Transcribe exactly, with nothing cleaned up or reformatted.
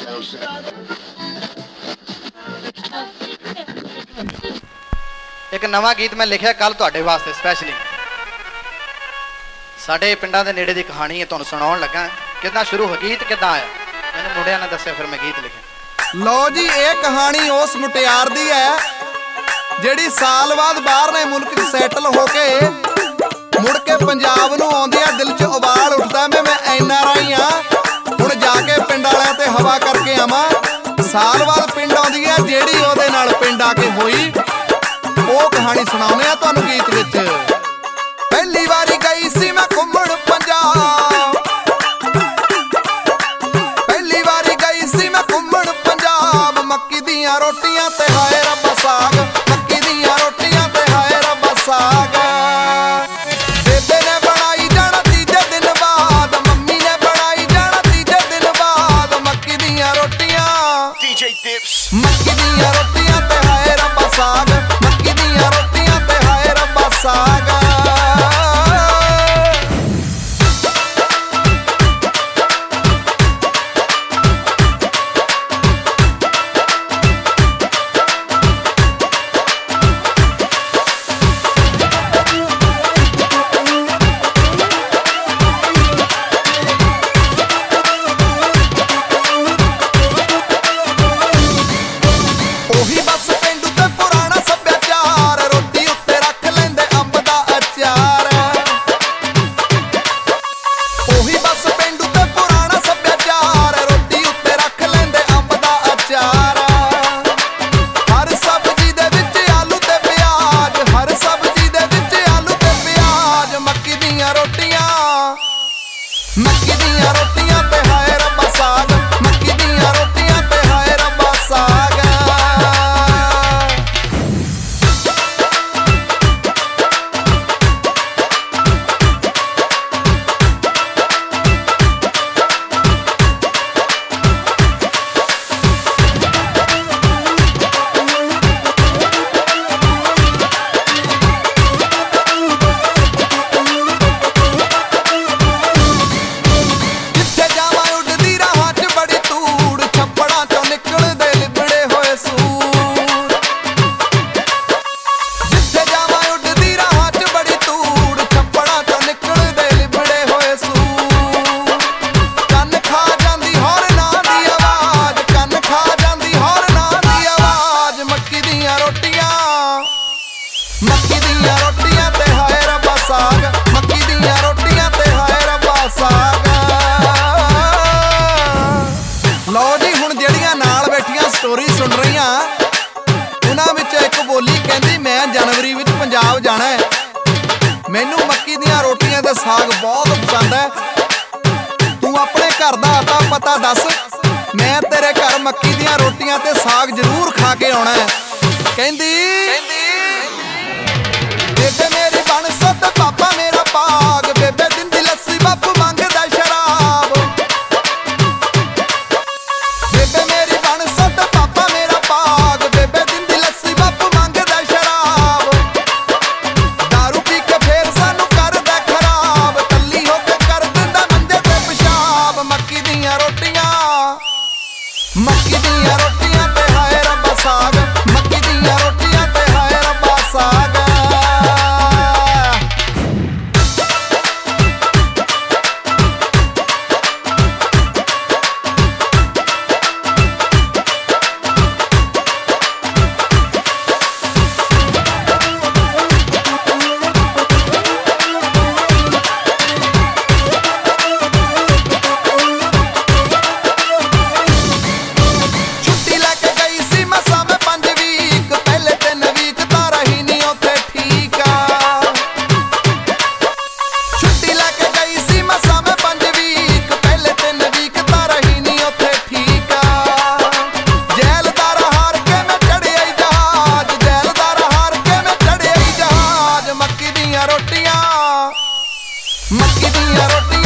एक नवा गीत मैं लिखिया कल तुहाडे वास्ते स्पैशली साडे पिंडां दे नेड़े दी कहानी है, तुहानूं सुणाउण लगा। किदां शुरू हो गीत किदां आया मैनूं मुंडियां ने दस्सिया, फिर मैं गीत लिखिया। लो जी, ये कहानी उस मुटियार दी है जिहड़ी साल बाद बाहरले मुल्क च सैटल होके मुड़ के पंजाब नूं आउंदी आ। दिल च उबाल उठदा मैं मैं एन आर आई हां, हुण जाके पिंड वालियां ते हवा करके आवां। साल बाद पिंड आउंदी है जिहड़ी ओहदे नाल पिंड आके होई, ਉਹ कहानी सुणाउने आ तुहानूं गीत विच। पहली वारी गई सी मैं घुम्मण पंजाब, पहली वारी गई सी मैं घुम्मण पंजाब। मक्की दियां रोटियां ते हाय रब्बा साग, मक्की दियां रोटियां ते हाय रब्बा साग। बेबे ने बनाई जाना तीजे दिन बाद, मम्मी ने बनाई जाना तीजे दिन बाद। मक्की दियां रोटियां डीजे दिप्स, मक्की दियां रोटियां ते हाय रब्बा साग, मक्की दियां रोटियां ते हाय रब्बा साग। मक्की दियां रोटियां ते हाय रब्बा साग, मक्की दियां रोटियां ते हाय रब्बा साग। मक्की दियां रोटियां ते हाय रब्बा साग, मक्की दियां रोटियां ते हाय रब्बा साग। लो जी, हुण जेहड़ियां नाल बैठियां स्टोरी सुन रहीआं, उन्हां विच एक बोली कहंदी मैं जनवरी विच पंजाब जाना है। मैनूं मक्की दियां रोटियां ते साग बहुत पसंद है। तू अपने घर दा आता पता दस, मैं तेरे घर मक्की दियां रोटियां ते साग जरूर खा के आउणा है। कहंदी बेबे मेरी बन सुत पापा मेरा पाग, बेबे दिंदी लस्सी बापू मंगदा शराब। बेबे मेरी बन सुत पापा मेरा पाग, बेबे दिंदी लस्सी बापू मंगदा शराब। दारू पी के फेर सानू करदा खराब, तल्ली हो के कर दिंदा मंजे ते पेशाब। मक्की दियां रोटियां, मक्की दियां रोटियां ते हाय रब्बा साग, मक्की दियां रोटियां ते हाय रब्बा साग। मक्की दियां रोटियां